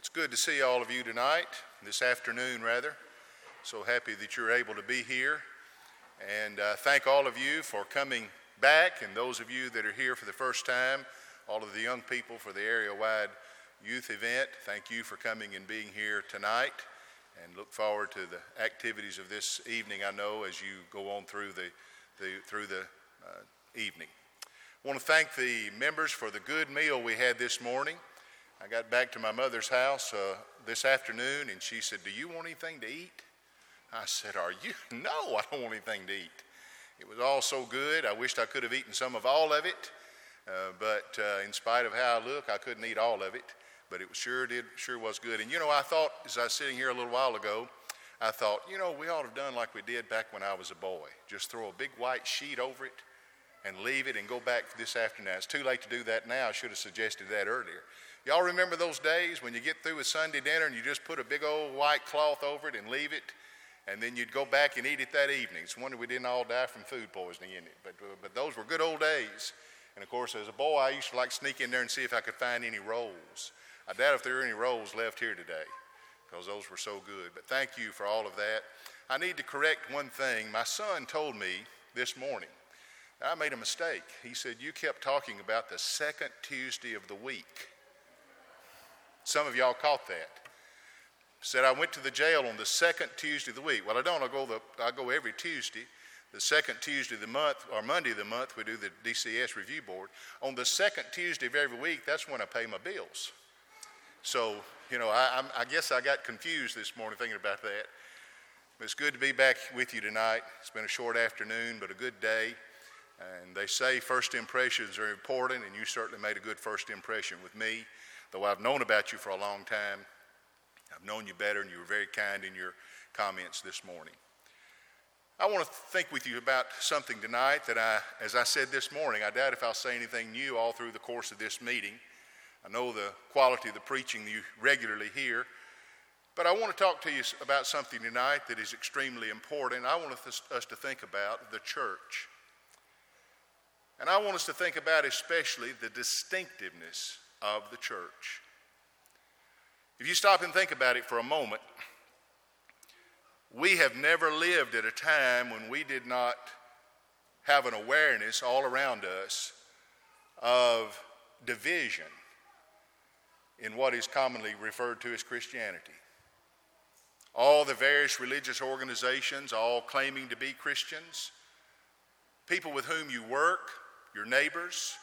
It's good to see all of you tonight, this afternoon rather. So happy that you're able to be here. And thank all of you for coming back, and those of you that are here for the first time, all of the young people for the area-wide youth event, thank you for coming and being here tonight, and look forward to the activities of this evening, I know, as you go on through the evening. I want to thank the members for the good meal we had this morning. I got back to my mother's house this afternoon, and she said, "Do you want anything to eat?" I said, "No, I don't want anything to eat." It was all so good. I wished I could have eaten some of all of it, but in spite of how I look, I couldn't eat all of it. But it sure was good. And I thought, as I was sitting here a little while ago, I thought, we ought to have done like we did back when I was a boy. Just throw a big white sheet over it and leave it and go back this afternoon. It's too late to do that now. I should have suggested that earlier. Y'all remember those days when you get through with Sunday dinner and you just put a big old white cloth over it and leave it, and then you'd go back and eat it that evening? It's a wonder we didn't all die from food poisoning in it. But those were good old days. And of course, as a boy, I used to like sneak in there and see if I could find any rolls. I doubt if there are any rolls left here today, because those were so good. But thank you for all of that. I need to correct one thing. My son told me this morning that I made a mistake. He said, "You kept talking about the second Tuesday of the week." Some of y'all caught that. Said I went to the jail on the second Tuesday of the week. Well, I don't. I go every Tuesday. The second Tuesday of the month, or Monday of the month, we do the DCS review board. On the second Tuesday of every week, that's when I pay my bills. So, I guess I got confused this morning thinking about that. But it's good to be back with you tonight. It's been a short afternoon, but a good day. And they say first impressions are important, and you certainly made a good first impression with me. Though I've known about you for a long time, I've known you better, and you were very kind in your comments this morning. I want to think with you about something tonight that as I said this morning, I doubt if I'll say anything new all through the course of this meeting. I know the quality of the preaching you regularly hear, but I want to talk to you about something tonight that is extremely important. I want us to think about the church. And I want us to think about especially the distinctiveness of the church. If you stop and think about it for a moment, we have never lived at a time when we did not have an awareness all around us of division in what is commonly referred to as Christianity. All the various religious organizations, all claiming to be Christians, people with whom you work, your neighbors,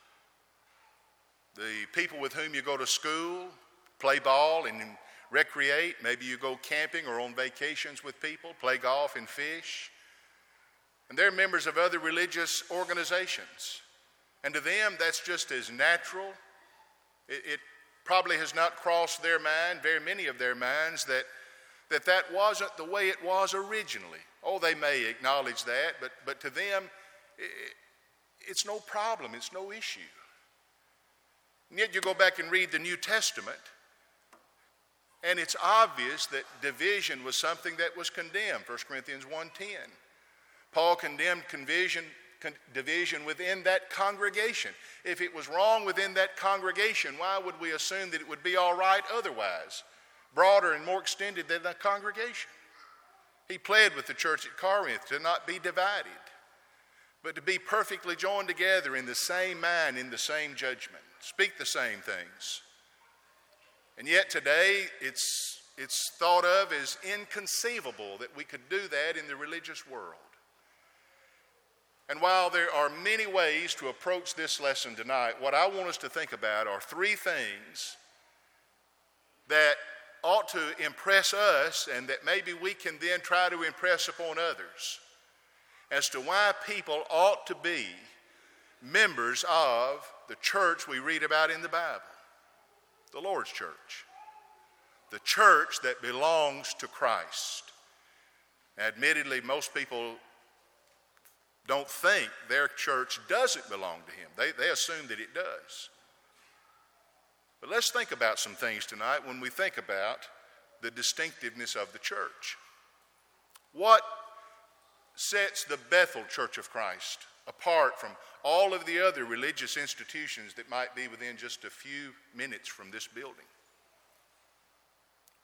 the people with whom you go to school, play ball and recreate. Maybe you go camping or on vacations with people, play golf and fish. And they're members of other religious organizations. And to them, that's just as natural. It probably has not crossed their mind, very many of their minds, that wasn't the way it was originally. Oh, they may acknowledge that, but to them, it's no problem, it's no issue. And yet you go back and read the New Testament, and it's obvious that division was something that was condemned. 1 Corinthians 1:10. Paul condemned division within that congregation. If it was wrong within that congregation, why would we assume that it would be all right otherwise, broader and more extended than the congregation? He pled with the church at Corinth to not be divided, but to be perfectly joined together in the same mind, in the same judgment, speak the same things. And yet today, it's thought of as inconceivable that we could do that in the religious world. And while there are many ways to approach this lesson tonight, what I want us to think about are three things that ought to impress us, and that maybe we can then try to impress upon others, as to why people ought to be members of the church we read about in the Bible, the Lord's church, the church that belongs to Christ. Now, admittedly, most people don't think their church doesn't belong to Him. They assume that it does. But let's think about some things tonight when we think about the distinctiveness of the church. What sets the Bethel Church of Christ apart from all of the other religious institutions that might be within just a few minutes from this building?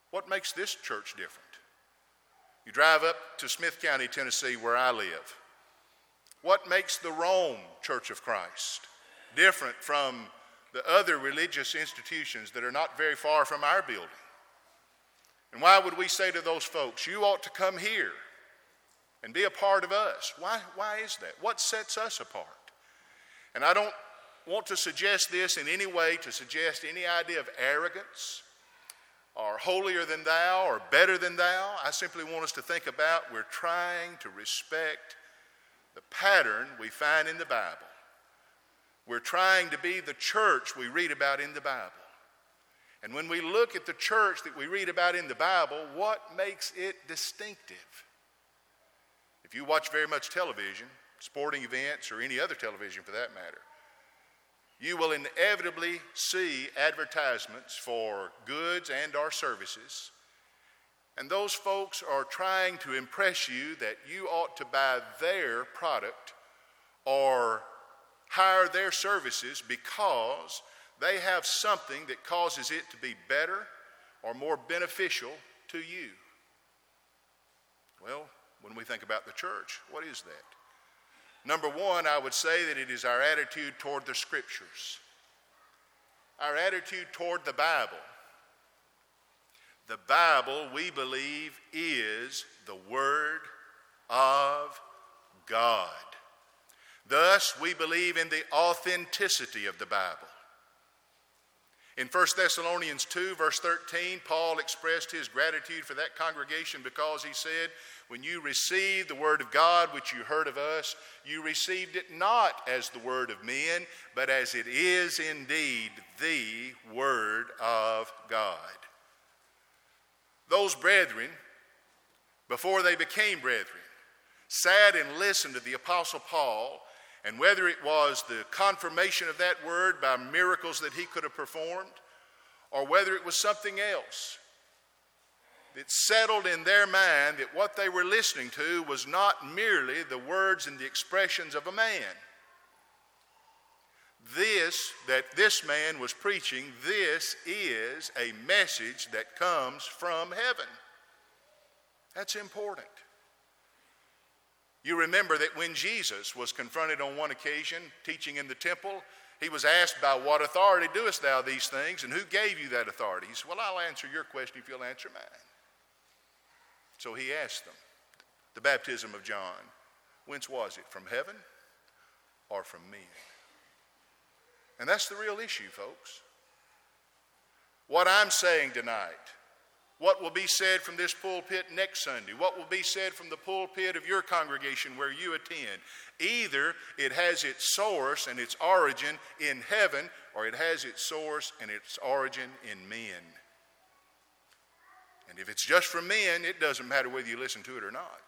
What makes this church different? You drive up to Smith County, Tennessee, where I live. What makes the Rome Church of Christ different from the other religious institutions that are not very far from our building? And why would we say to those folks, you ought to come here and be a part of us? Why is that? What sets us apart? And I don't want to suggest this in any way to suggest any idea of arrogance or holier than thou or better than thou. I simply want us to think about we're trying to respect the pattern we find in the Bible. We're trying to be the church we read about in the Bible. And when we look at the church that we read about in the Bible, what makes it distinctive? If you watch very much television, sporting events, or any other television for that matter, you will inevitably see advertisements for goods and or services. And those folks are trying to impress you that you ought to buy their product or hire their services because they have something that causes it to be better or more beneficial to you. Well, when we think about the church, what is that? Number one, I would say that it is our attitude toward the Scriptures. Our attitude toward the Bible. The Bible, we believe, is the Word of God. Thus, we believe in the authenticity of the Bible. In 1 Thessalonians 2, verse 13, Paul expressed his gratitude for that congregation because he said, when you received the word of God which you heard of us, you received it not as the word of men, but as it is indeed the word of God. Those brethren, before they became brethren, sat and listened to the Apostle Paul, and whether it was the confirmation of that word by miracles that he could have performed, or whether it was something else that settled in their mind that what they were listening to was not merely the words and the expressions of a man. This man was preaching, this is a message that comes from heaven. That's important. You remember that when Jesus was confronted on one occasion teaching in the temple, he was asked, by what authority doest thou these things, and who gave you that authority? He said, well, I'll answer your question if you'll answer mine. So he asked them, the baptism of John, whence was it, from heaven or from men? And that's the real issue, folks. What I'm saying tonight, what will be said from this pulpit next Sunday, what will be said from the pulpit of your congregation where you attend, either it has its source and its origin in heaven, or it has its source and its origin in men. And if it's just from men, it doesn't matter whether you listen to it or not.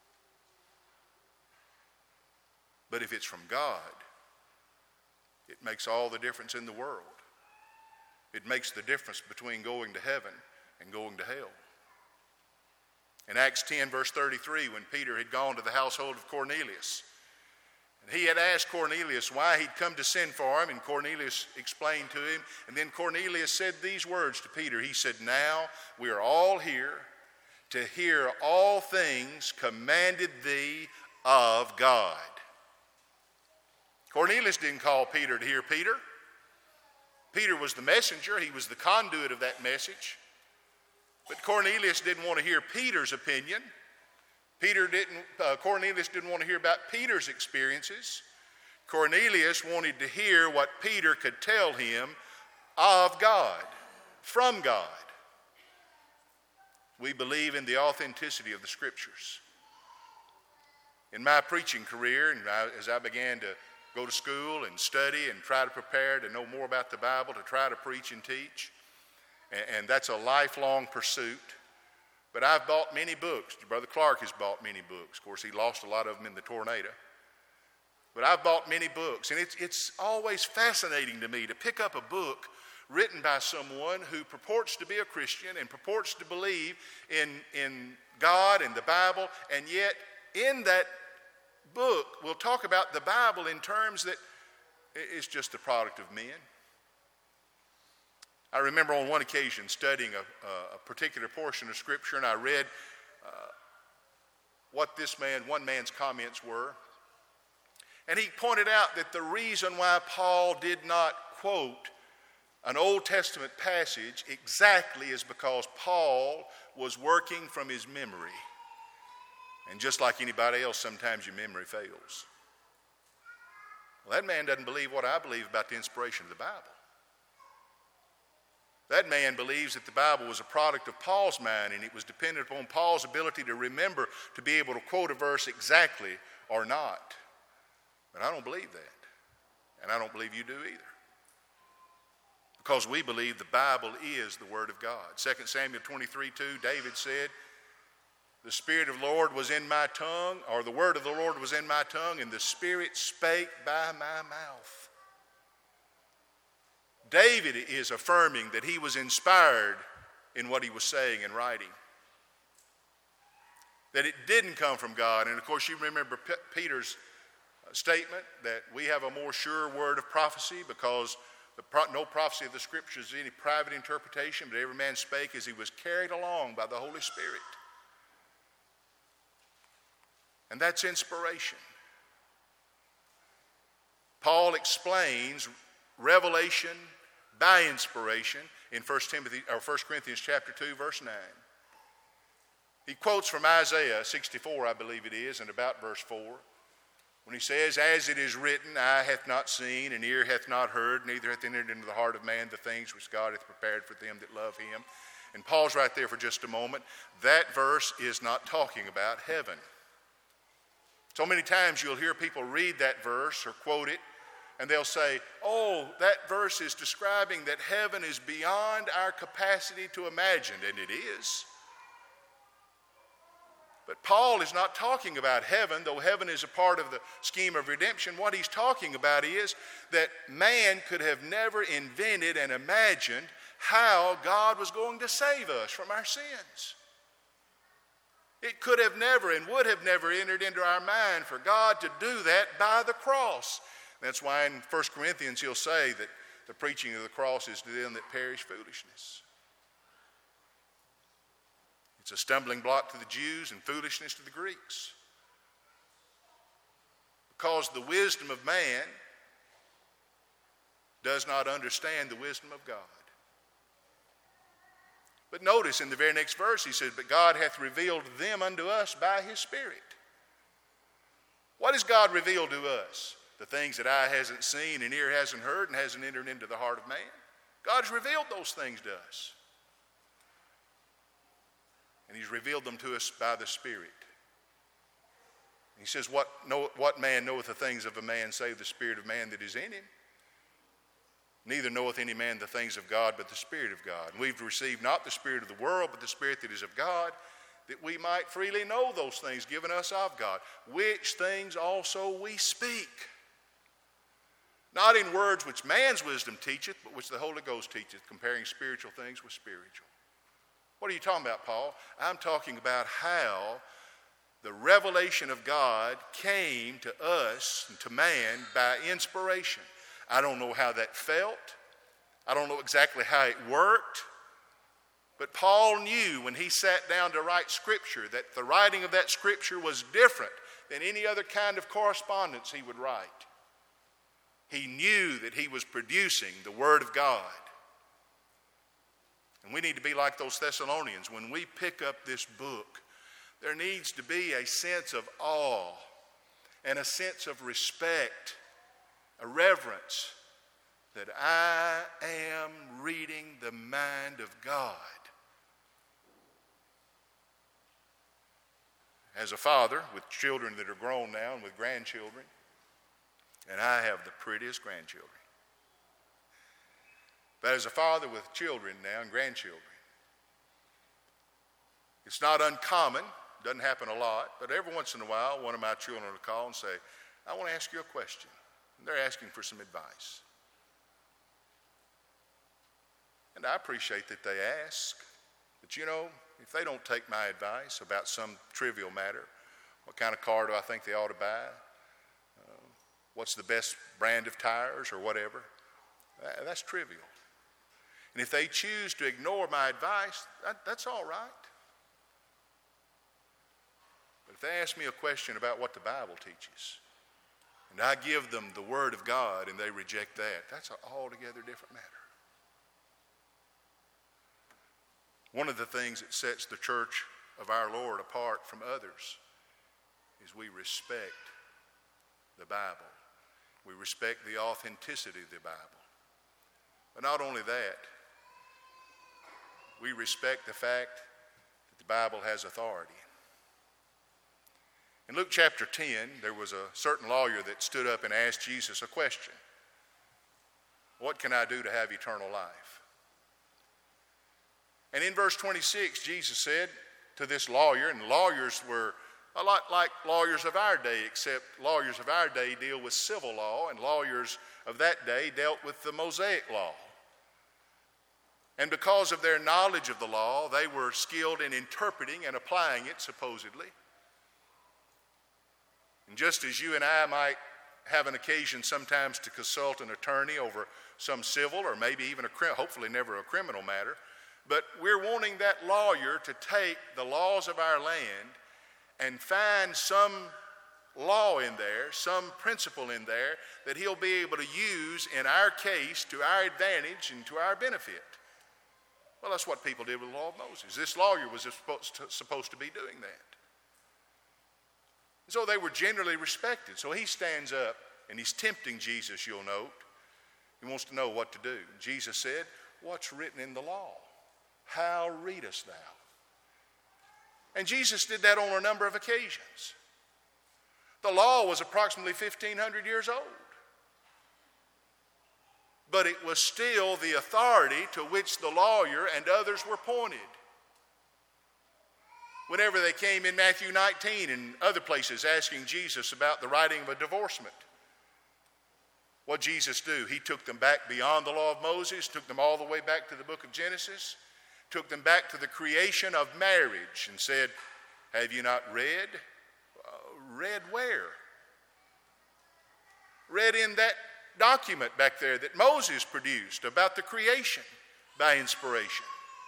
But if it's from God, it makes all the difference in the world. It makes the difference between going to heaven and going to hell. In Acts 10, verse 33, when Peter had gone to the household of Cornelius, and he had asked Cornelius why he'd come to send for him, and Cornelius explained to him, and then Cornelius said these words to Peter. He said, now we are all here to hear all things commanded thee of God. Cornelius didn't call Peter to hear Peter. Peter was the messenger. He was the conduit of that message. But Cornelius didn't want to hear Peter's opinion. Cornelius didn't want to hear about Peter's experiences. Cornelius wanted to hear what Peter could tell him of God, from God. We believe in the authenticity of the Scriptures. In my preaching career, and as I began to go to school and study and try to prepare to know more about the Bible, to try to preach and teach, and that's a lifelong pursuit. But I've bought many books. Brother Clark has bought many books. Of course, he lost a lot of them in the tornado. But I've bought many books, and it's always fascinating to me to pick up a book written by someone who purports to be a Christian and purports to believe in God and the Bible, and yet in that book will talk about the Bible in terms that it's just the product of men. I remember on one occasion studying a particular portion of Scripture, and I read what one man's comments were. And he pointed out that the reason why Paul did not quote an Old Testament passage exactly is because Paul was working from his memory. And just like anybody else, sometimes your memory fails. Well, that man doesn't believe what I believe about the inspiration of the Bible. That man believes that the Bible was a product of Paul's mind, and it was dependent upon Paul's ability to remember to be able to quote a verse exactly or not. But I don't believe that. And I don't believe you do either. Because we believe the Bible is the Word of God. 2 Samuel 23:2, David said, the Spirit of the Lord was in my tongue, or the word of the Lord was in my tongue, and the Spirit spake by my mouth. David is affirming that he was inspired in what he was saying and writing. That it didn't come from God. And of course you remember Peter's statement that we have a more sure word of prophecy because no prophecy of the Scriptures is any private interpretation, but every man spake as he was carried along by the Holy Spirit. And that's inspiration. Paul explains revelation by inspiration in 1 Corinthians chapter 2, verse 9. He quotes from Isaiah 64, I believe it is, and about verse 4, when he says, as it is written, eye hath not seen, and ear hath not heard, neither hath entered into the heart of man the things which God hath prepared for them that love him. And Paul's right there for just a moment. That verse is not talking about heaven. So many times you'll hear people read that verse or quote it, and they'll say, oh, that verse is describing that heaven is beyond our capacity to imagine, and it is. But Paul is not talking about heaven, though heaven is a part of the scheme of redemption. What he's talking about is that man could have never invented and imagined how God was going to save us from our sins. It could have never and would have never entered into our mind for God to do that by the cross. That's why in 1 Corinthians he'll say that the preaching of the cross is to them that perish foolishness. It's a stumbling block to the Jews and foolishness to the Greeks. Because the wisdom of man does not understand the wisdom of God. But notice in the very next verse he says, but God hath revealed them unto us by his Spirit. What has God revealed to us? The things that eye hasn't seen and ear hasn't heard and hasn't entered into the heart of man. God has revealed those things to us. And he's revealed them to us by the Spirit. He says, what man knoweth the things of a man save the Spirit of man that is in him? Neither knoweth any man the things of God but the Spirit of God. And we've received not the Spirit of the world but the Spirit that is of God, that we might freely know those things given us of God, which things also we speak. Not in words which man's wisdom teacheth, but which the Holy Ghost teacheth, comparing spiritual things with spiritual. What are you talking about, Paul? I'm talking about how the revelation of God came to us and to man by inspiration. I don't know how that felt. I don't know exactly how it worked. But Paul knew when he sat down to write Scripture that the writing of that Scripture was different than any other kind of correspondence he would write. He knew that he was producing the Word of God. And we need to be like those Thessalonians. When we pick up this book, there needs to be a sense of awe and a sense of respect, a reverence that I am reading the mind of God. As a father with children that are grown now and with grandchildren, and I have the prettiest grandchildren. But as a father with children now and grandchildren, it's not uncommon, doesn't happen a lot, but every once in a while one of my children will call and say, I want to ask you a question. And they're asking for some advice. And I appreciate that they ask. But you know, if they don't take my advice about some trivial matter, what kind of car do I think they ought to buy? What's the best brand of tires or whatever? That's trivial. And if they choose to ignore my advice, that's all right. But if they ask me a question about what the Bible teaches, and I give them the Word of God and they reject that, that's an altogether different matter. One of the things that sets the church of our Lord apart from others is we respect the Bible. We respect the authenticity of the Bible. But not only that, we respect the fact that the Bible has authority. In Luke chapter 10, there was a certain lawyer that stood up and asked Jesus a question. What can I do to have eternal life? And in verse 26, Jesus said to this lawyer, and lawyers were a lot like lawyers of our day, except lawyers of our day deal with civil law, and lawyers of that day dealt with the Mosaic law. And because of their knowledge of the law, they were skilled in interpreting and applying it, supposedly. And just as you and I might have an occasion sometimes to consult an attorney over some civil or maybe even hopefully never a criminal matter, but we're wanting that lawyer to take the laws of our land and find some law in there, some principle in there that he'll be able to use in our case to our advantage and to our benefit. Well, that's what people did with the law of Moses. This lawyer was supposed to be doing that. So they were generally respected. So he stands up and he's tempting Jesus, you'll note. He wants to know what to do. Jesus said, what's written in the law? How readest thou? And Jesus did that on a number of occasions. The law was approximately 1,500 years old. But it was still the authority to which the lawyer and others were pointed. Whenever they came in Matthew 19 and other places asking Jesus about the writing of a divorcement, what did Jesus do? He took them back beyond the law of Moses, took them all the way back to the book of Genesis, took them back to the creation of marriage and said, have you not read? Read where? Read in that document back there that Moses produced about the creation by inspiration.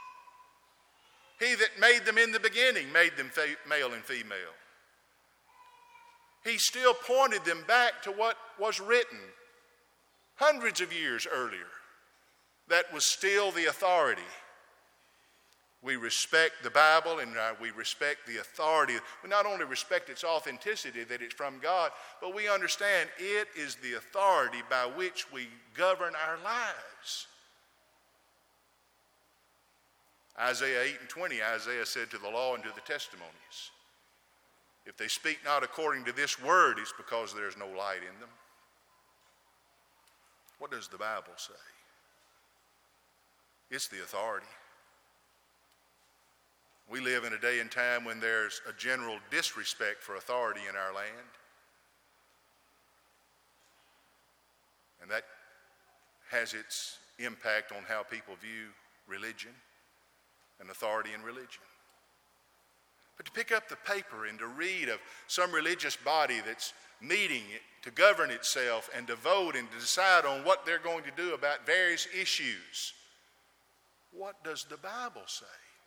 He that made them in the beginning made them male and female. He still pointed them back to what was written hundreds of years earlier. That was still the authority. We respect the Bible and we respect the authority. We not only respect its authenticity, that it's from God, but we understand it is the authority by which we govern our lives. Isaiah 8:20, Isaiah said to the law and to the testimonies, if they speak not according to this word, it's because there's no light in them. What does the Bible say? It's the authority. We live in a day and time when there's a general disrespect for authority in our land. And that has its impact on how people view religion and authority in religion. But to pick up the paper and to read of some religious body that's meeting to govern itself and to vote and to decide on what they're going to do about various issues, what does the Bible say?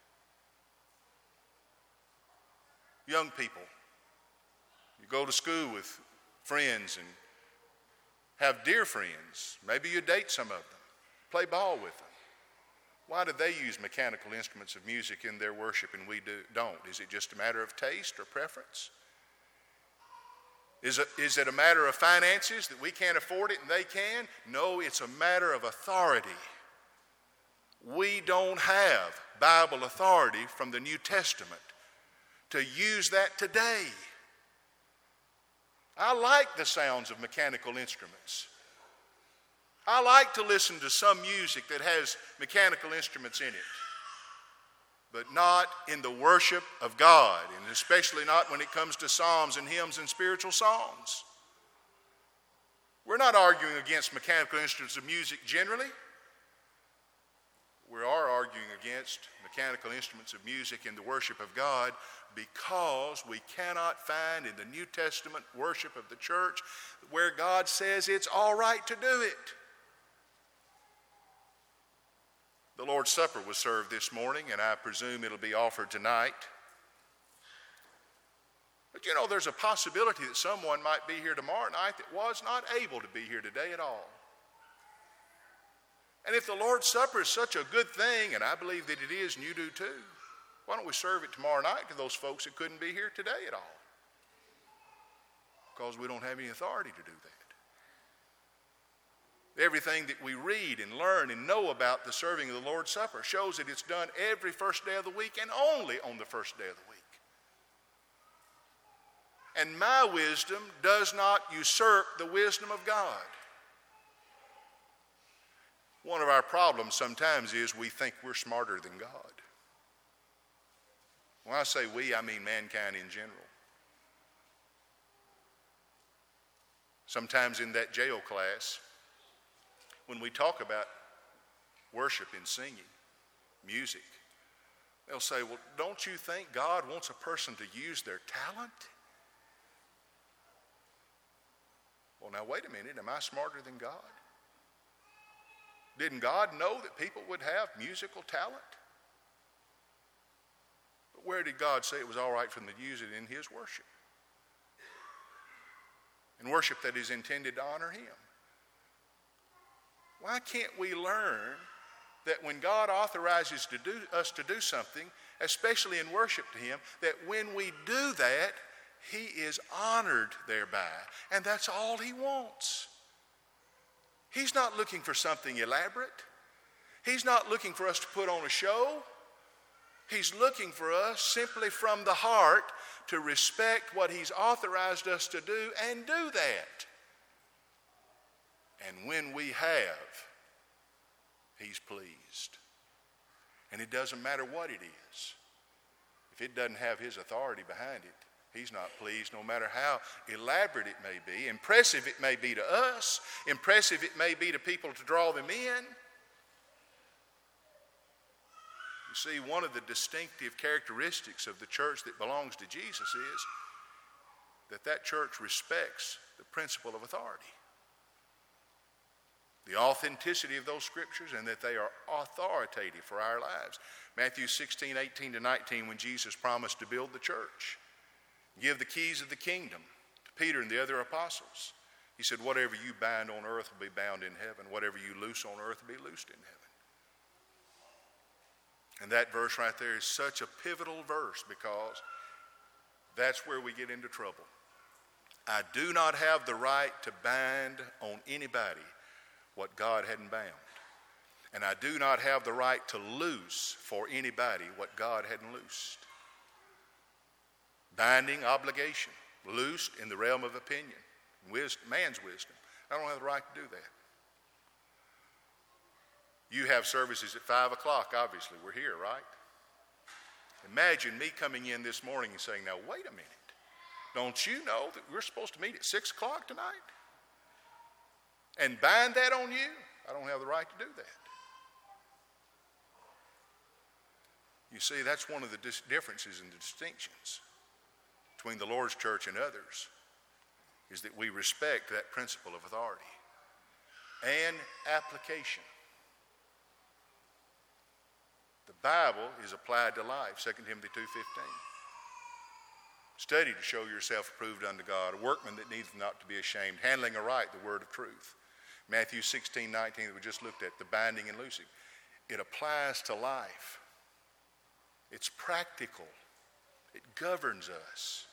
Young people, you go to school with friends and have dear friends. Maybe you date some of them, play ball with them. Why do they use mechanical instruments of music in their worship and we don't? Is it just a matter of taste or preference? Is it a matter of finances that we can't afford it and they can? No, it's a matter of authority. We don't have Bible authority from the New Testament to use that today. I like the sounds of mechanical instruments. I like to listen to some music that has mechanical instruments in it, but not in the worship of God, and especially not when it comes to psalms and hymns and spiritual songs. We're not arguing against mechanical instruments of music generally. We are arguing against mechanical instruments of music in the worship of God because we cannot find in the New Testament worship of the church where God says it's all right to do it. The Lord's Supper was served this morning, and I presume it'll be offered tonight. But you know, there's a possibility that someone might be here tomorrow night that was not able to be here today at all. And if the Lord's Supper is such a good thing, and I believe that it is, and you do too, why don't we serve it tomorrow night to those folks that couldn't be here today at all? Because we don't have any authority to do that. Everything that we read and learn and know about the serving of the Lord's Supper shows that it's done every first day of the week and only on the first day of the week. And my wisdom does not usurp the wisdom of God. One of our problems sometimes is we think we're smarter than God. When I say we, I mean mankind in general. Sometimes in that jail class, when we talk about worship and singing, music, they'll say, well, don't you think God wants a person to use their talent? Well, now wait a minute, am I smarter than God? Didn't God know that people would have musical talent? But where did God say it was all right for them to use it in his worship? In worship that is intended to honor him. Why can't we learn that when God authorizes us to do something, especially in worship to him, that when we do that, he is honored thereby. And that's all he wants. He's not looking for something elaborate. He's not looking for us to put on a show. He's looking for us simply from the heart to respect what he's authorized us to do and do that. And when we have, he's pleased. And it doesn't matter what it is. If it doesn't have his authority behind it, he's not pleased, no matter how elaborate it may be, impressive it may be to us, impressive it may be to people to draw them in. You see, one of the distinctive characteristics of the church that belongs to Jesus is that church respects the principle of authority. The authenticity of those scriptures, and that they are authoritative for our lives. Matthew 16:18-19, when Jesus promised to build the church, give the keys of the kingdom to Peter and the other apostles. He said, whatever you bind on earth will be bound in heaven. Whatever you loose on earth will be loosed in heaven. And that verse right there is such a pivotal verse, because that's where we get into trouble. I do not have the right to bind on anybody what God hadn't bound. And I do not have the right to loose for anybody what God hadn't loosed. Binding, obligation, loosed in the realm of opinion, man's wisdom. I don't have the right to do that. You have services at 5 o'clock, obviously. We're here, right? Imagine me coming in this morning and saying, now wait a minute. Don't you know that we're supposed to meet at 6 o'clock tonight? And bind that on you? I don't have the right to do that. You see, that's one of the differences and the distinctions between the Lord's church and others, is that we respect that principle of authority and application. The Bible is applied to life, 2 Timothy 2:15. Study to show yourself approved unto God, a workman that needs not to be ashamed, handling aright the word of truth. Matthew 16:19 that we just looked at, the binding and loosing. It applies to life. It's practical. It governs us.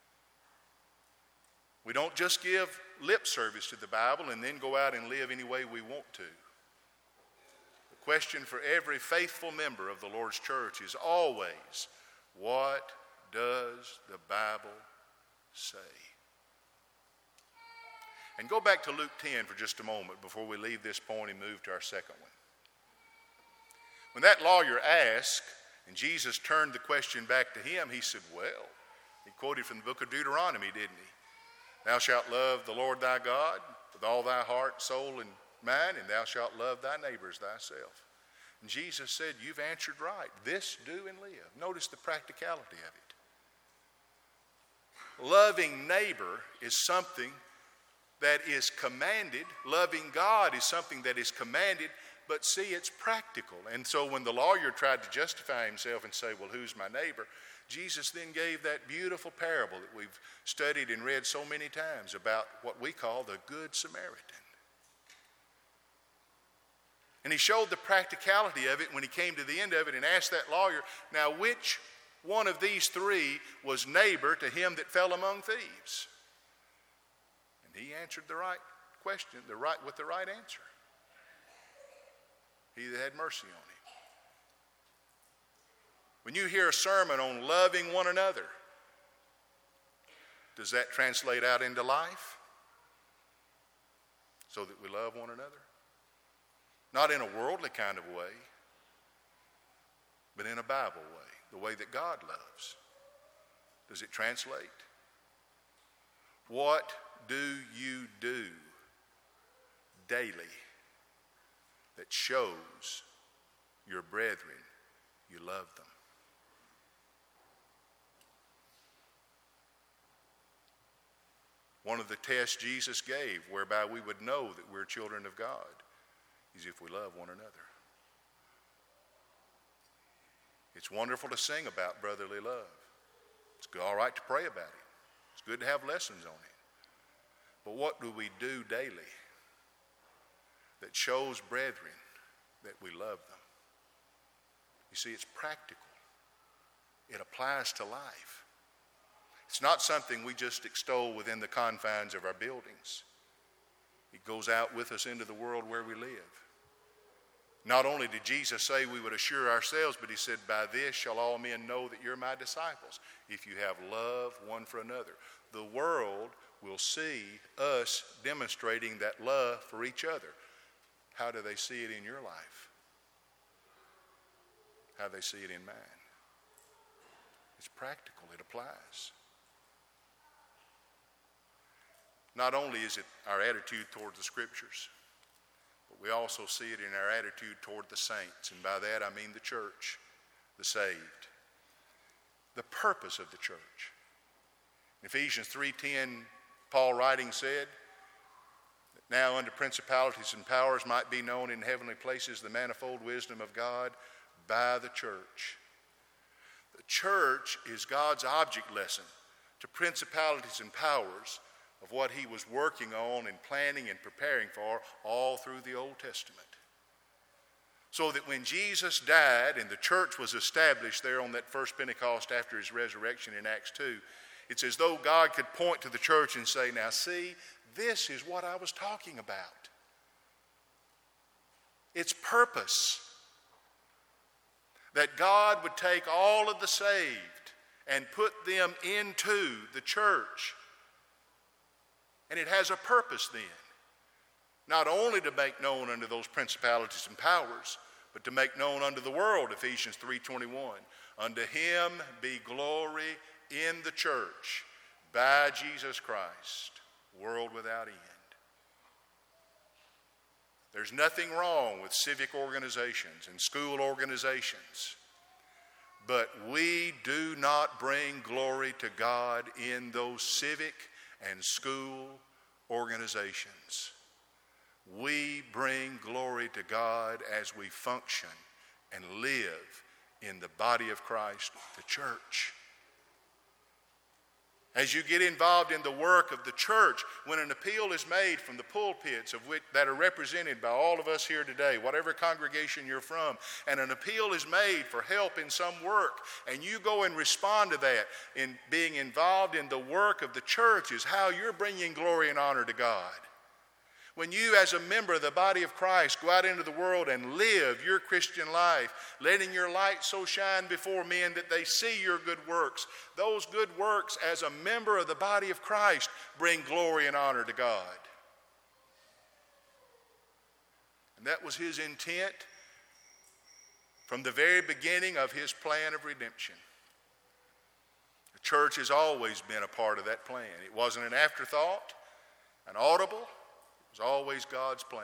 We don't just give lip service to the Bible and then go out and live any way we want to. The question for every faithful member of the Lord's church is always, what does the Bible say? And go back to Luke 10 for just a moment before we leave this point and move to our second one. When that lawyer asked, and Jesus turned the question back to him, he said, well, he quoted from the book of Deuteronomy, didn't he? Thou shalt love the Lord thy God with all thy heart, soul, and mind, and thou shalt love thy neighbor as thyself. And Jesus said, you've answered right. This do and live. Notice the practicality of it. Loving neighbor is something that is commanded. Loving God is something that is commanded but see, it's practical. And so when the lawyer tried to justify himself and say, well, who's my neighbor? Jesus then gave that beautiful parable that we've studied and read so many times about what we call the Good Samaritan. And he showed the practicality of it when he came to the end of it and asked that lawyer, now which one of these three was neighbor to him that fell among thieves? And he answered the right question, with the right answer. He that had mercy on him. When you hear a sermon on loving one another, does that translate out into life? So that we love one another? Not in a worldly kind of way, but in a Bible way, the way that God loves. Does it translate? What do you do daily that shows your brethren you love them? One of the tests Jesus gave whereby we would know that we're children of God is if we love one another. It's wonderful to sing about brotherly love. It's all right to pray about it. It's good to have lessons on it. But what do we do daily that shows brethren that we love them? You see, it's practical. It applies to life. It's not something we just extol within the confines of our buildings. It goes out with us into the world where we live. Not only did Jesus say we would assure ourselves, but he said, by this shall all men know that you're my disciples, if you have love one for another. The world will see us demonstrating that love for each other. How do they see it in your life? How do they see it in mine? It's practical. It applies. Not only is it our attitude toward the Scriptures, but we also see it in our attitude toward the saints. And by that I mean the church, the saved. The purpose of the church. In Ephesians 3:10, Paul writing said, that now unto principalities and powers might be known in heavenly places the manifold wisdom of God by the church. The church is God's object lesson to principalities and powers of what he was working on and planning and preparing for all through the Old Testament. So that when Jesus died and the church was established there on that first Pentecost after his resurrection in Acts 2, it's as though God could point to the church and say, now see, this is what I was talking about. Its purpose. That God would take all of the saved and put them into the church. And it has a purpose then. Not only to make known unto those principalities and powers, but to make known unto the world, Ephesians 3:21. Unto him be glory in the church by Jesus Christ, world without end. There's nothing wrong with civic organizations and school organizations, but we do not bring glory to God in those civic and school organizations. We bring glory to God as we function and live in the body of Christ, the church. As you get involved in the work of the church, when an appeal is made from the pulpits of which that are represented by all of us here today, whatever congregation you're from, and an appeal is made for help in some work, and you go and respond to that, in being involved in the work of the church is how you're bringing glory and honor to God. When you, as a member of the body of Christ, go out into the world and live your Christian life, letting your light so shine before men that they see your good works, those good works as a member of the body of Christ bring glory and honor to God. And that was his intent from the very beginning of his plan of redemption. The church has always been a part of that plan. It wasn't an afterthought, an audible. It was always God's plan.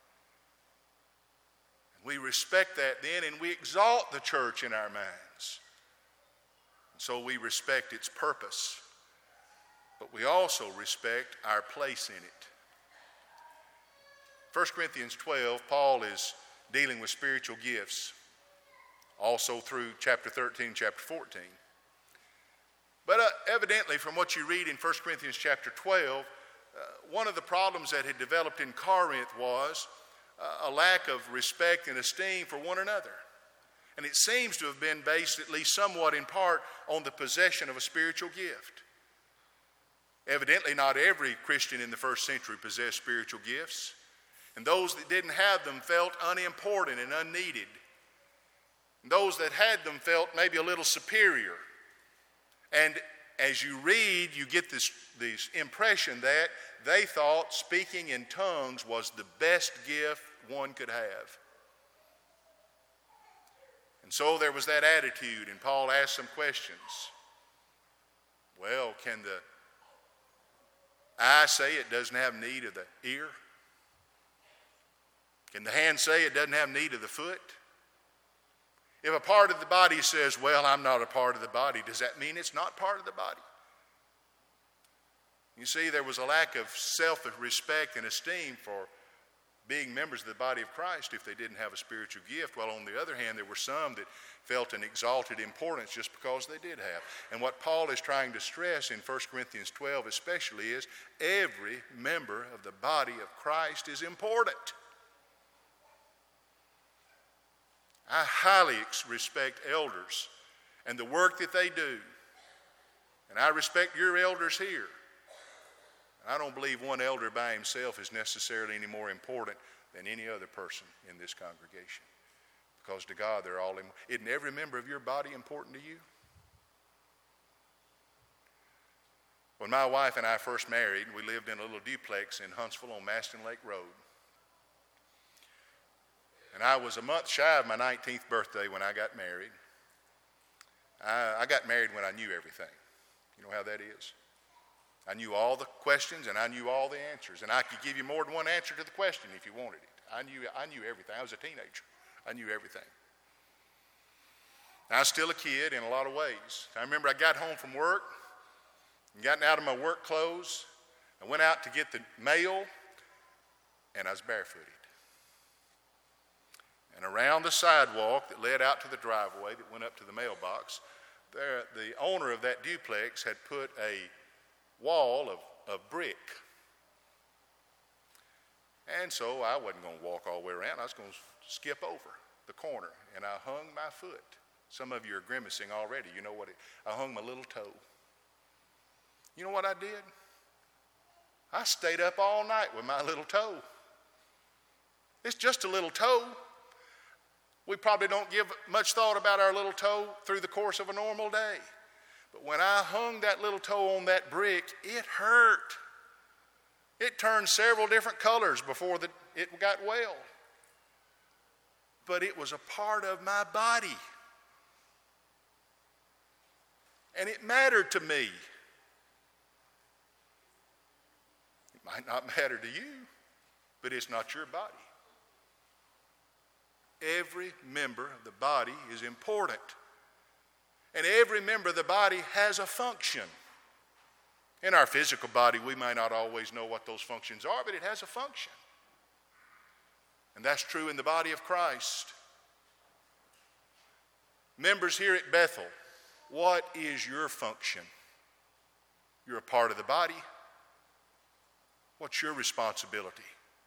And we respect that then, and we exalt the church in our minds. And so we respect its purpose, but we also respect our place in it. 1 Corinthians 12, Paul is dealing with spiritual gifts, also through chapter 13, chapter 14. But evidently, from what you read in 1 Corinthians chapter 12, one of the problems that had developed in Corinth was a lack of respect and esteem for one another. And it seems to have been based, at least somewhat in part, on the possession of a spiritual gift. Evidently, not every Christian in the first century possessed spiritual gifts. And those that didn't have them felt unimportant and unneeded. And those that had them felt maybe a little superior. And as you read, you get this impression that they thought speaking in tongues was the best gift one could have. And so there was that attitude, and Paul asked some questions. Well, can the eye say it doesn't have need of the ear? Can the hand say it doesn't have need of the foot? If a part of the body says, well, I'm not a part of the body, does that mean it's not part of the body? You see, there was a lack of self-respect and esteem for being members of the body of Christ if they didn't have a spiritual gift, while on the other hand, there were some that felt an exalted importance just because they did have. And what Paul is trying to stress in 1 Corinthians 12 especially is every member of the body of Christ is important. I highly respect elders and the work that they do. And I respect your elders here. I don't believe one elder by himself is necessarily any more important than any other person in this congregation. Because to God, they're all important. Isn't every member of your body important to you? When my wife and I first married, we lived in a little duplex in Huntsville on Maston Lake Road. And I was a month shy of my 19th birthday when I got married. I got married when I knew everything. You know how that is? I knew all the questions and I knew all the answers. And I could give you more than one answer to the question if you wanted it. I knew everything. I was a teenager. I knew everything. I was still a kid in a lot of ways. I remember I got home from work and gotten out of my work clothes. I went out to get the mail and I was barefooted. And around the sidewalk that led out to the driveway that went up to the mailbox, there, the owner of that duplex had put a wall of brick. And so I wasn't going to walk all the way around. I was going to skip over the corner, and I hung my foot. Some of you are grimacing already. You know what? I hung my little toe. You know what I did? I stayed up all night with my little toe. It's just a little toe. We probably don't give much thought about our little toe through the course of a normal day. But when I hung that little toe on that brick, it hurt. It turned several different colors before it got well. But it was a part of my body. And it mattered to me. It might not matter to you, but it's not your body. Every member of the body is important. And every member of the body has a function. In our physical body, we might not always know what those functions are, but it has a function. And that's true in the body of Christ. Members here at Bethel, what is your function? You're a part of the body. What's your responsibility?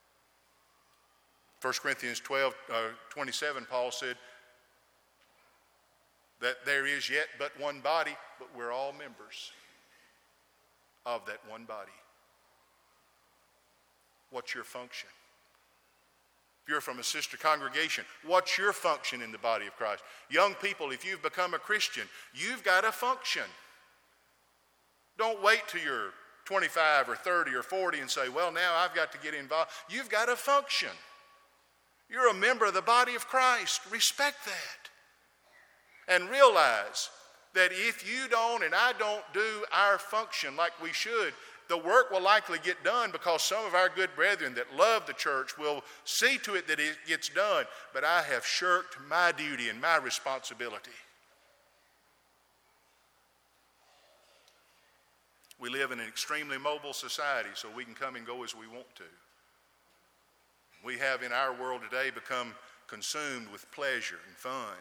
1 Corinthians 12:27, Paul said that there is yet but one body, but we're all members of that one body. What's your function? If you're from a sister congregation, what's your function in the body of Christ? Young people, if you've become a Christian, you've got a function. Don't wait till you're 25 or 30 or 40 and say, well, now I've got to get involved. You've got a function. You're a member of the body of Christ. Respect that. And realize that if you don't and I don't do our function like we should, the work will likely get done because some of our good brethren that love the church will see to it that it gets done. But I have shirked my duty and my responsibility. We live in an extremely mobile society, so we can come and go as we want to. We have in our world today become consumed with pleasure and fun.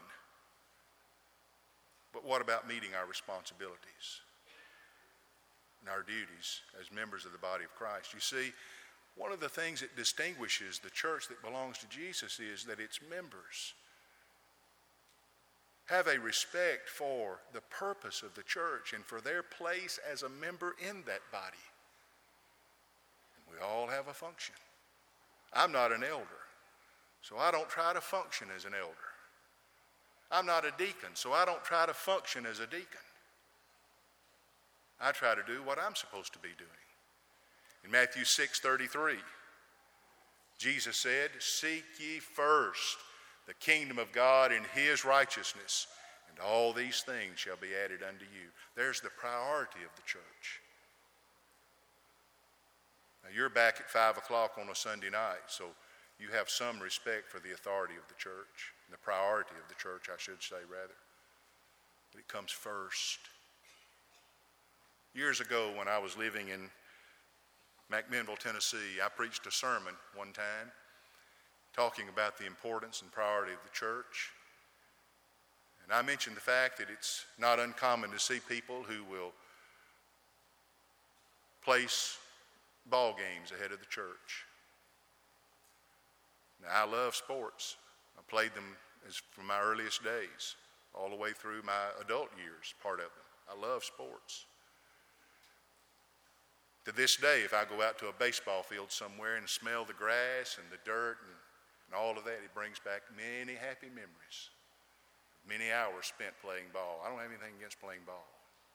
But what about meeting our responsibilities and our duties as members of the body of Christ? You see, one of the things that distinguishes the church that belongs to Jesus is that its members have a respect for the purpose of the church and for their place as a member in that body. And we all have a function. I'm not an elder, so I don't try to function as an elder. I'm not a deacon, so I don't try to function as a deacon. I try to do what I'm supposed to be doing. In Matthew 6:33, Jesus said, "Seek ye first the kingdom of God and his righteousness, and all these things shall be added unto you." There's the priority of the church. Now, you're back at 5 o'clock on a Sunday night, so you have some respect for the authority of the church, and the priority of the church, I should say, rather. But it comes first. Years ago, when I was living in McMinnville, Tennessee, I preached a sermon one time talking about the importance and priority of the church. And I mentioned the fact that it's not uncommon to see people who will place ball games ahead of the church. Now, I love sports. I played them from my earliest days all the way through my adult years, part of them. I love sports. To this day, if I go out to a baseball field somewhere and smell the grass and the dirt and all of that, it brings back many happy memories. Many hours spent playing ball. I don't have anything against playing ball.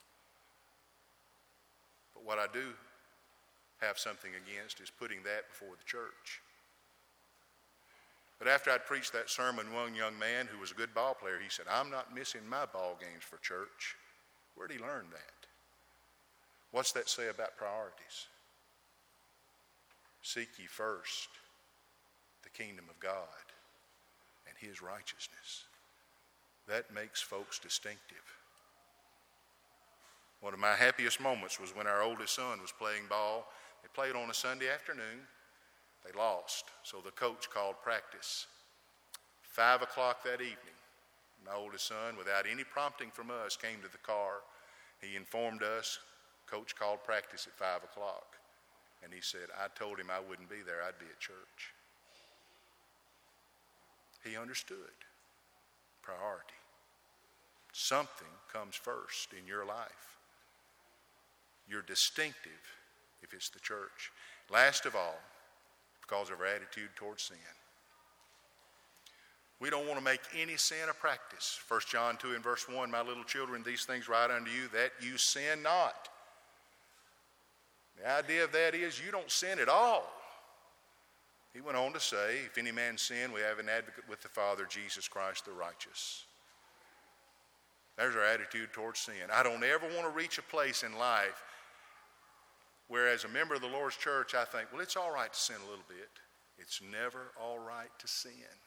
But what I do have something against is putting that before the church. But after I'd preached that sermon, one young man who was a good ball player, he said, "I'm not missing my ball games for church." Where'd he learn that? What's that say about priorities? Seek ye first the kingdom of God and his righteousness. That makes folks distinctive. One of my happiest moments was when our oldest son was playing ball. They played on a Sunday afternoon. They lost, so the coach called practice. 5 o'clock that evening, my oldest son, without any prompting from us, came to the car. He informed us, Coach called practice at 5 o'clock. And he said, "I told him I wouldn't be there. I'd be at church." He understood priority. Something comes first in your life. You're distinctive if it's the church. Last of all, because of our attitude towards sin. We don't want to make any sin a practice. 1 John 2 and verse 1, "My little children, these things write unto you, that you sin not." The idea of that is you don't sin at all. He went on to say, "If any man sin, we have an advocate with the Father, Jesus Christ the righteous." There's our attitude towards sin. I don't ever want to reach a place in life where, as a member of the Lord's church, I think, well, it's all right to sin a little bit. It's never all right to sin.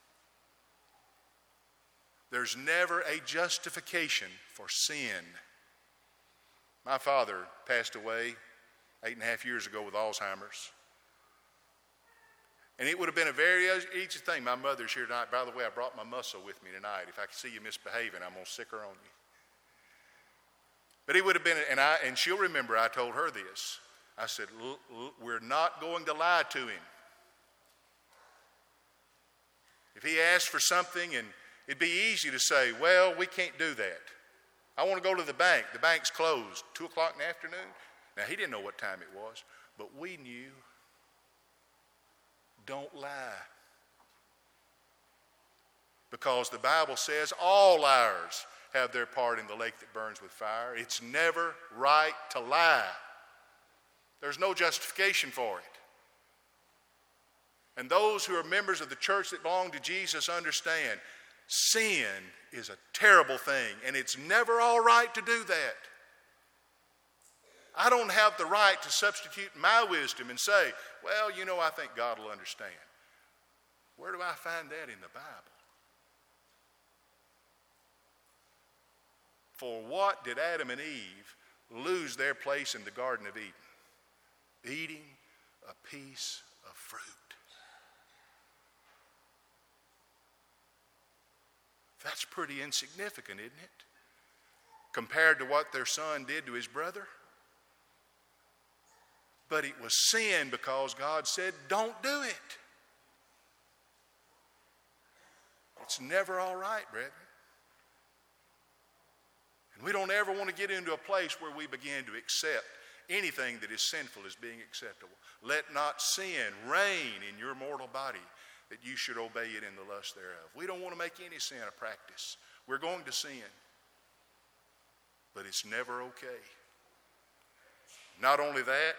There's never a justification for sin. My father passed away 8.5 years ago with Alzheimer's. And it would have been a very easy thing. My mother's here tonight. By the way, I brought my muscle with me tonight. If I see you misbehaving, I'm going to sick her on you. But it would have been, and she'll remember I told her this. I said, "We're not going to lie to him. If he asks for something, and it'd be easy to say, well, we can't do that. I want to go to the bank. The bank's closed, 2 o'clock in the afternoon. Now, he didn't know what time it was, but we knew. Don't lie. Because the Bible says all liars have their part in the lake that burns with fire. It's never right to lie. There's no justification for it. And those who are members of the church that belong to Jesus understand sin is a terrible thing, and it's never all right to do that. I don't have the right to substitute my wisdom and say, well, I think God will understand. Where do I find that in the Bible? For what did Adam and Eve lose their place in the Garden of Eden? Eating a piece of fruit. That's pretty insignificant, isn't it? Compared to what their son did to his brother. But it was sin because God said, don't do it. It's never all right, brethren. And we don't ever want to get into a place where we begin to accept anything that is sinful as being acceptable. Let not sin reign in your mortal body, that you should obey it in the lust thereof. We don't want to make any sin a practice. We're going to sin. But it's never okay. Not only that,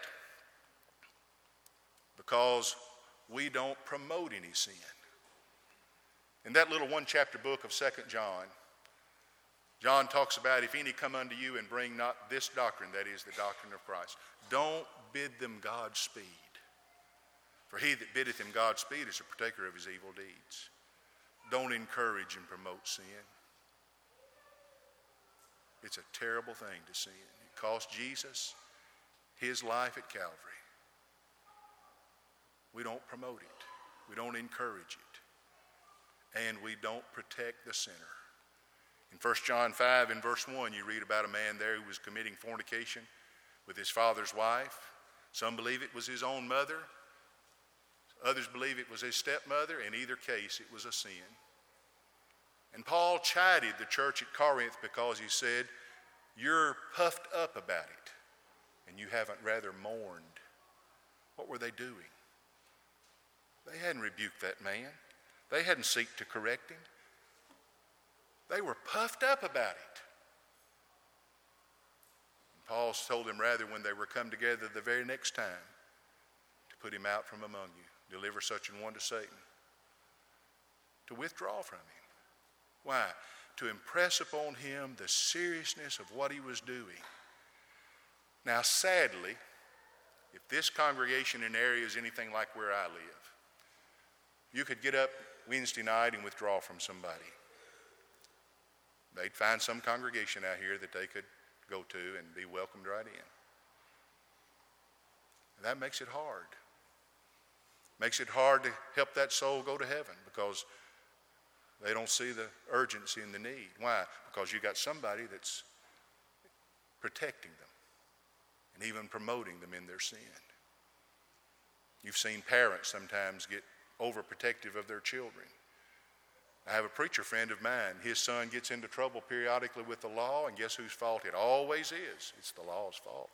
because we don't promote any sin. In that little one-chapter book of 2 John, John talks about, if any come unto you and bring not this doctrine, that is the doctrine of Christ, don't bid them Godspeed. For he that biddeth him Godspeed is a partaker of his evil deeds. Don't encourage and promote sin. It's a terrible thing to sin. It cost Jesus his life at Calvary. We don't promote it. We don't encourage it. And we don't protect the sinner. In 1 John 5 in verse 1, you read about a man there who was committing fornication with his father's wife. Some believe it was his own mother. Others believe it was his stepmother. In either case, it was a sin. And Paul chided the church at Corinth because he said, you're puffed up about it, and you haven't rather mourned. What were they doing? They hadn't rebuked that man. They hadn't sought to correct him. They were puffed up about it. And Paul told them rather, when they were come together the very next time, to put him out from among you, deliver such an one to Satan, to withdraw from him. Why? To impress upon him the seriousness of what he was doing. Now, sadly, if this congregation in area is anything like where I live, you could get up Wednesday night and withdraw from somebody. They'd find some congregation out here that they could go to and be welcomed right in. And that makes it hard. Makes it hard to help that soul go to heaven because they don't see the urgency and the need. Why? Because you got somebody that's protecting them and even promoting them in their sin. You've seen parents sometimes get overprotective of their children. I have a preacher friend of mine. His son gets into trouble periodically with the law, and guess whose fault it always is? It's the law's fault.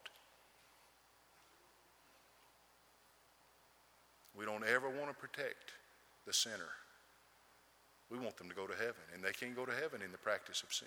We don't ever want to protect the sinner. We want them to go to heaven, and they can't go to heaven in the practice of sin.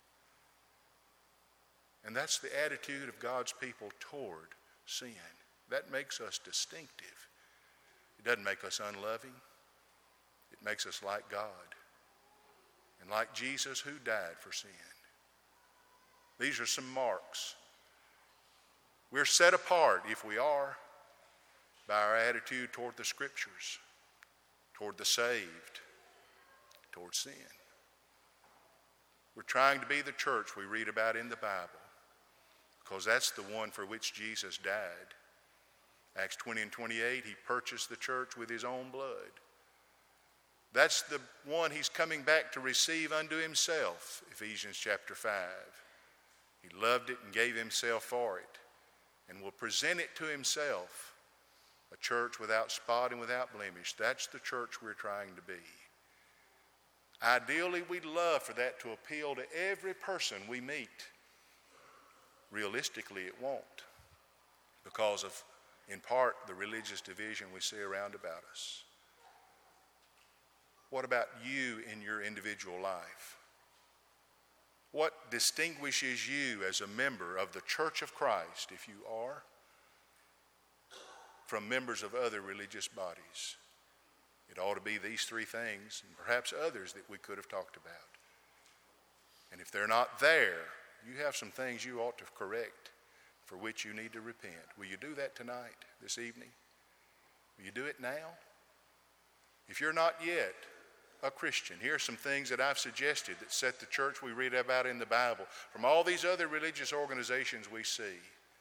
And that's the attitude of God's people toward sin. That makes us distinctive. It doesn't make us unloving. It makes us like God and like Jesus who died for sin. These are some marks. We're set apart, if we are, by our attitude toward the Scriptures, toward the saved, toward sin. We're trying to be the church we read about in the Bible because that's the one for which Jesus died. Acts 20 and 28, he purchased the church with his own blood. That's the one he's coming back to receive unto himself, Ephesians chapter 5. He loved it and gave himself for it and will present it to himself, a church without spot and without blemish. That's the church we're trying to be. Ideally, we'd love for that to appeal to every person we meet. Realistically, it won't because of, in part, the religious division we see around about us. What about you in your individual life? What distinguishes you as a member of the Church of Christ, if you are, from members of other religious bodies? It ought to be these three things, and perhaps others that we could have talked about. And if they're not there, you have some things you ought to correct for which you need to repent. Will you do that tonight, this evening? Will you do it now? If you're not yet a Christian, here are some things that I've suggested that set the church we read about in the Bible from all these other religious organizations we see.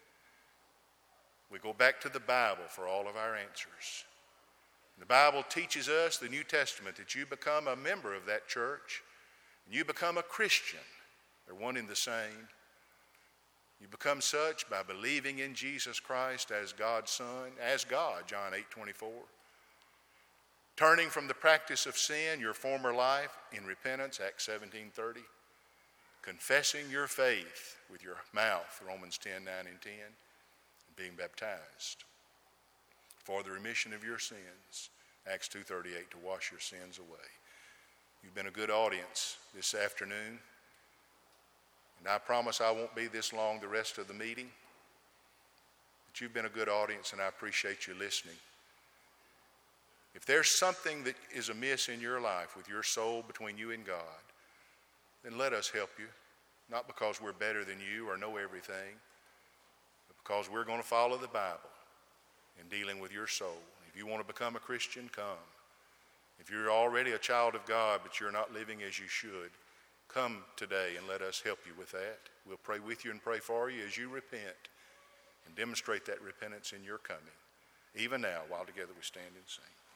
We go back to the Bible for all of our answers. The Bible teaches us, the New Testament, that you become a member of that church. and you become a Christian, they're one and the same. You become such by believing in Jesus Christ as God's Son, as God, John 8:24. Turning from the practice of sin, your former life, in repentance, Acts 17:30. Confessing your faith with your mouth, Romans 10:9 and 10. And being baptized for the remission of your sins, Acts 2:38, to wash your sins away. You've been a good audience this afternoon. And I promise I won't be this long the rest of the meeting. But you've been a good audience, and I appreciate you listening. If there's something that is amiss in your life with your soul between you and God, then let us help you. Not because we're better than you or know everything, but because we're going to follow the Bible in dealing with your soul. If you want to become a Christian, come. If you're already a child of God, but you're not living as you should, come today and let us help you with that. We'll pray with you and pray for you as you repent and demonstrate that repentance in your coming. Even now, while together we stand and sing.